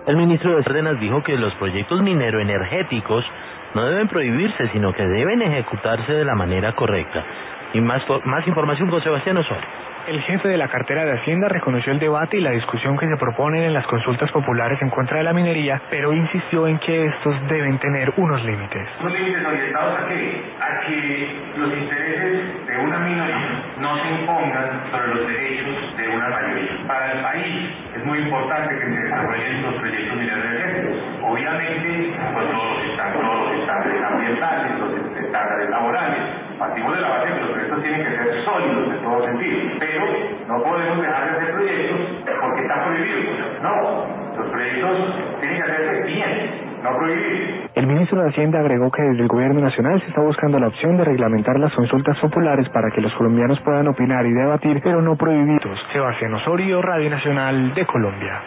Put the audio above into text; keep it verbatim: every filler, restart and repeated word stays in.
El ministro de Cárdenas dijo que los proyectos mineroenergéticos no deben prohibirse, sino que deben ejecutarse de la manera correcta. Y más, más información con Sebastián Osorio. El jefe de la cartera de Hacienda reconoció el debate y la discusión que se proponen en las consultas populares en contra de la minería, pero insistió en que estos deben tener unos límites. ¿Unos límites orientados a qué? A que los intereses de una minoría no se impongan sobre los derechos de una mayoría. Para el país es muy importante que se desarrollen los proyectos mineros. Obviamente, pues todos están todos los estándares ambientales, los estándares laborales. Partimos de la base que los proyectos tienen que ser sólidos en todo sentido, pero no podemos dejar de hacer proyectos porque están prohibidos. No, los proyectos tienen que hacerse bien, no prohibidos. El ministro de Hacienda agregó que desde el gobierno nacional se está buscando la opción de reglamentar las consultas populares para que los colombianos puedan opinar y debatir, pero no prohibidos. Sebastián Osorio, Radio Nacional de Colombia.